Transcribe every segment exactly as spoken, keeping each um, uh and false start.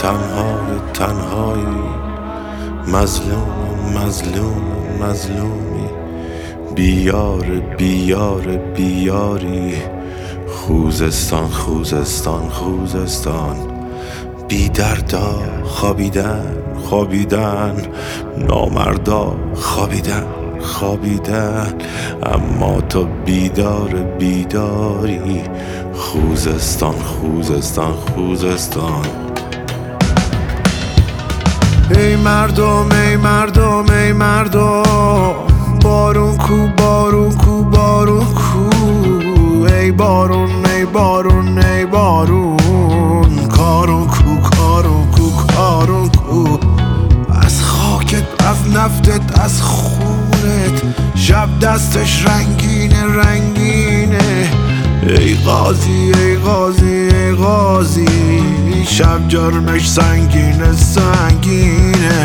تنهای تنهایی، مظلوم مظلوم مظلومی، بیار بیار بیاری، خوزستان خوزستان خوزستان. بی دردا خوابیدن خوابیدن، نامردا خوابیدن خوابیدن، اما تو بیدار بیداری، خوزستان خوزستان خوزستان. ای مردم ای مردم ای مردم، بارون کو بارون کو بارون کو، ای بارون ای بارون ای بارون، کارون کو کارون کو کارون کو، از خاکت از نفتت از خونت، شب دستش رنگینه رنگینه، ای غازی ای غازی ای غازی، شب جرمش سنگینه سنگینه.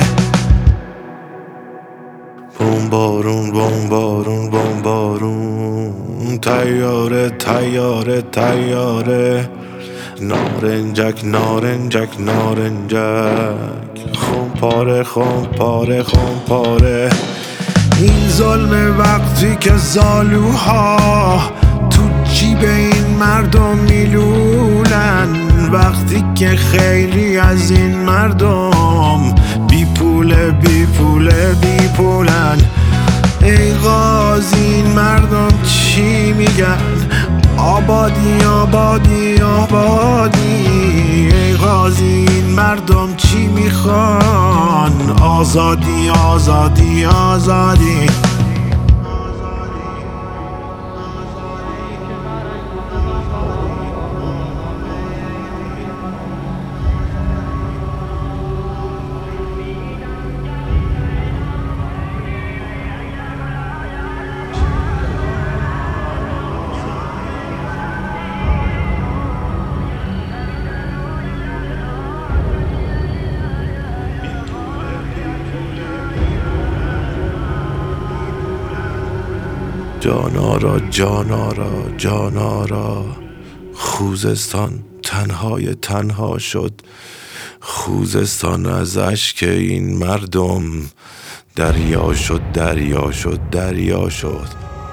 بمبارون بمبارون بمبارون، تیاره تیاره تیاره، نارنجک نارنجک نارنجک، خون پاره خون پاره خون پاره. این ظلم وقتی که زالوها تو جیب این مردم میلولن، وقتی که خیلی از این مردم بی پوله بی پوله بی پولن. ای غازی این مردم چی میگن؟ آبادی آبادی آبادی. ای غازی این مردم چی میخوان؟ آزادی آزادی آزادی. جانارا جانارا جانارا، خوزستان تنهای تنها شد، خوزستان از اشک این مردم دریا شد دریا شد دریا شد.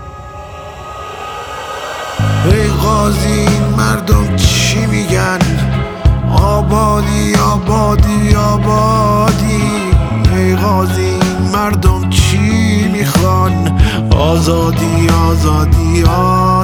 ای غازی این مردم چی میگن؟ آبادی آبادی آبادی. ای غازی این مردم چی میخوان؟ آزادی آزادی آزادی.